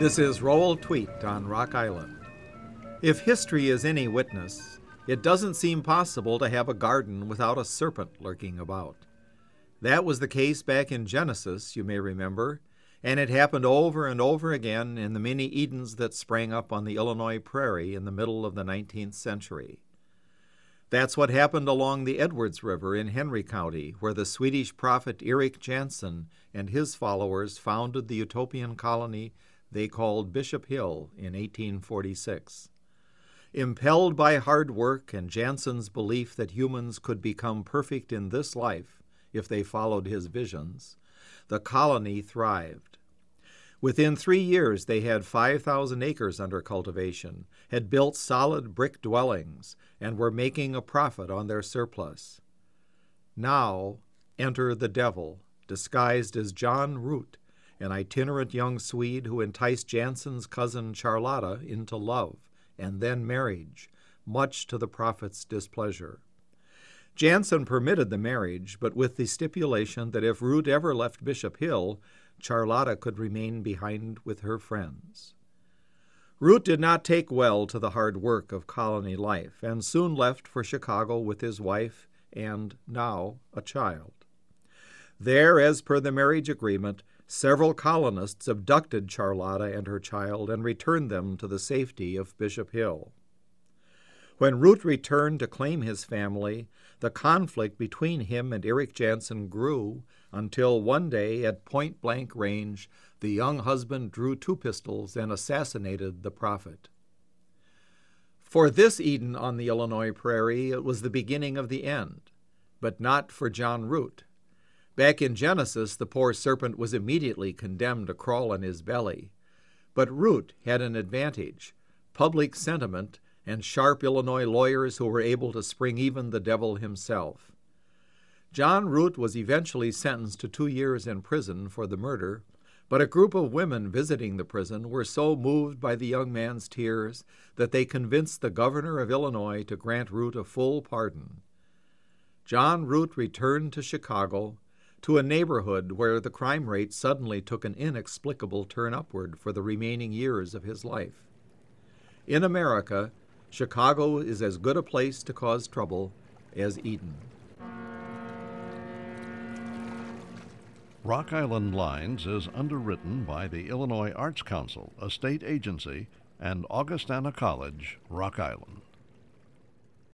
This is Roll Tweet on Rock Island. If history is any witness, it doesn't seem possible to have a garden without a serpent lurking about. That was the case back in Genesis, you may remember, and it happened over and over again in the many Edens that sprang up on the Illinois prairie in the middle of the 19th century. That's what happened along the Edwards River in Henry County, where the Swedish prophet Erik Janson and his followers founded the utopian colony they called Bishop Hill in 1846. Impelled by hard work and Janson's belief that humans could become perfect in this life if they followed his visions, the colony thrived. Within 3 years, they had 5,000 acres under cultivation, had built solid brick dwellings, and were making a profit on their surplus. Now, enter the devil, disguised as John Root, an itinerant young Swede who enticed Janson's cousin Charlotta into love and then marriage, much to the prophet's displeasure. Janson permitted the marriage, but with the stipulation that if Root ever left Bishop Hill, Charlotta could remain behind with her friends. Root did not take well to the hard work of colony life and soon left for Chicago with his wife and, now, a child. There, as per the marriage agreement, several colonists abducted Charlotta and her child and returned them to the safety of Bishop Hill. When Root returned to claim his family, the conflict between him and Erik Janson grew until one day, at point-blank range, the young husband drew 2 pistols and assassinated the prophet. For this Eden on the Illinois prairie, it was the beginning of the end, but not for John Root. Back in Genesis, the poor serpent was immediately condemned to crawl on his belly. But Root had an advantage: public sentiment and sharp Illinois lawyers who were able to spring even the devil himself. John Root was eventually sentenced to 2 years in prison for the murder, but a group of women visiting the prison were so moved by the young man's tears that they convinced the governor of Illinois to grant Root a full pardon. John Root returned to Chicago, to a neighborhood where the crime rate suddenly took an inexplicable turn upward for the remaining years of his life. In America, Chicago is as good a place to cause trouble as Eden. Rock Island Lines is underwritten by the Illinois Arts Council, a state agency, and Augustana College, Rock Island.